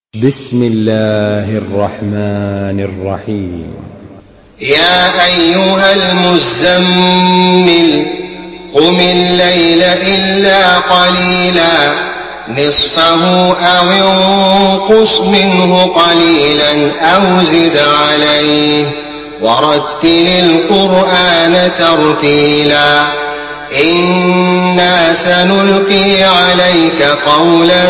بسم الله الرحمن الرحيم. يا أيها المزمل قم الليل إلا قليلا نصفه أو انقص منه قليلا أو زد عليه ورتل القرآن ترتيلا إنا سنلقي عليك قولا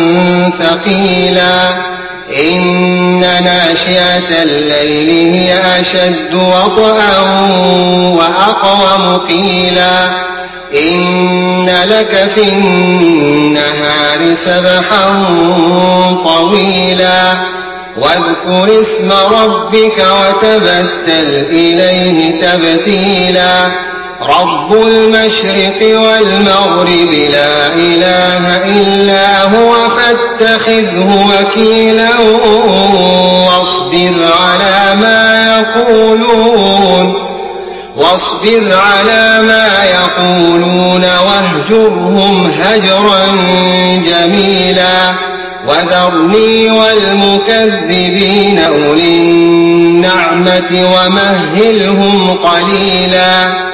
ثقيلا إن ناشئة الليل هي أشد وطئا وأقوم قيلا إن لك في النهار سبحا طويلا واذكر اسم ربك وتبتل إليه تبتيلا رب المشرق والمغرب لا إله إلا هو فاتخذه وكيلا واصبر على ما يقولون واهجرهم هجرا جميلا وذرني والمكذبين أولي النعمة ومهلهم قليلا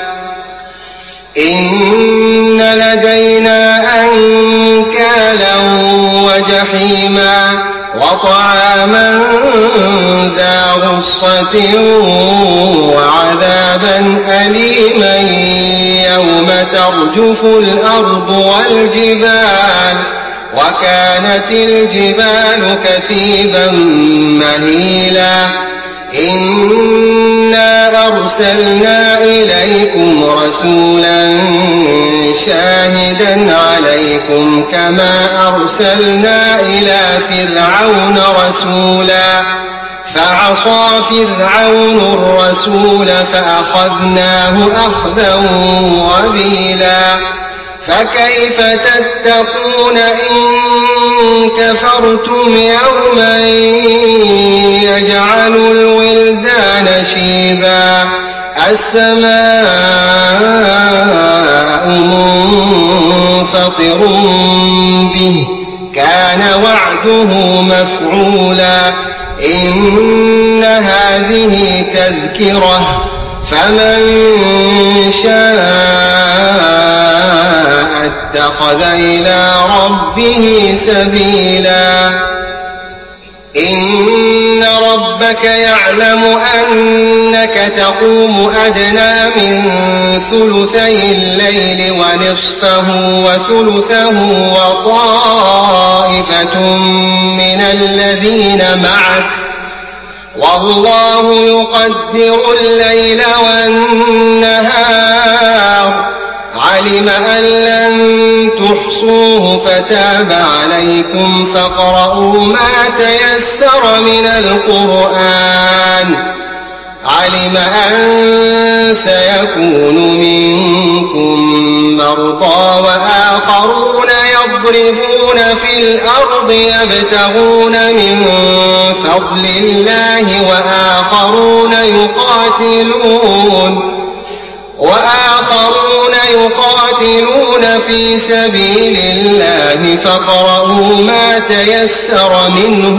إن لدينا أنكالا وجحيما وطعاما ذا غصة وعذابا أليما يوم ترجف الأرض والجبال وكانت الجبال كثيبا مهيلا إنا أرسلنا إليكم رسولا شاهدا عليكم كما أرسلنا إلى فرعون رسولا فعصى فرعون الرسول فأخذناه أخذا وبيلا فكيف تتقون إن كفرتم يوما يجعل الولدان شيبا السماء منفطر به كان وعده مفعولا إن هذه تذكرة فمن شاء اتخذ إلى ربه سبيلا إن ربك يعلم أنك تقوم أدنى من ثلثي الليل ونصفه وثلثه وطائفة من الذين معك والله يقدر الليل والنهار علم أن لن تحصوه فتاب عليكم فاقرؤوا ما تيسر من القرآن علم أن سيكون منكم مرضى وآخرون يضربون في الأرض يبتغون من فضل الله وآخرون يقاتلون في سبيل الله فاقرؤوا ما تيسر منه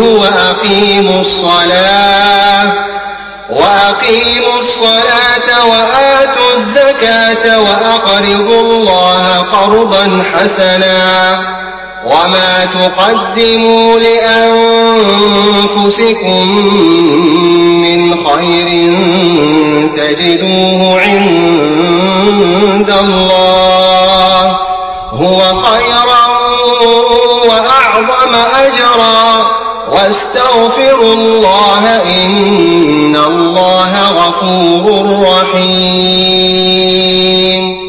وأقيموا الصلاة وآتوا الزكاة وأقرضوا الله قرضا حسنا وما تقدموا لأنفسكم من خير تجدوه عند الله هو خيرا وأعظم أجرا واستغفروا الله إن الله غفور رحيم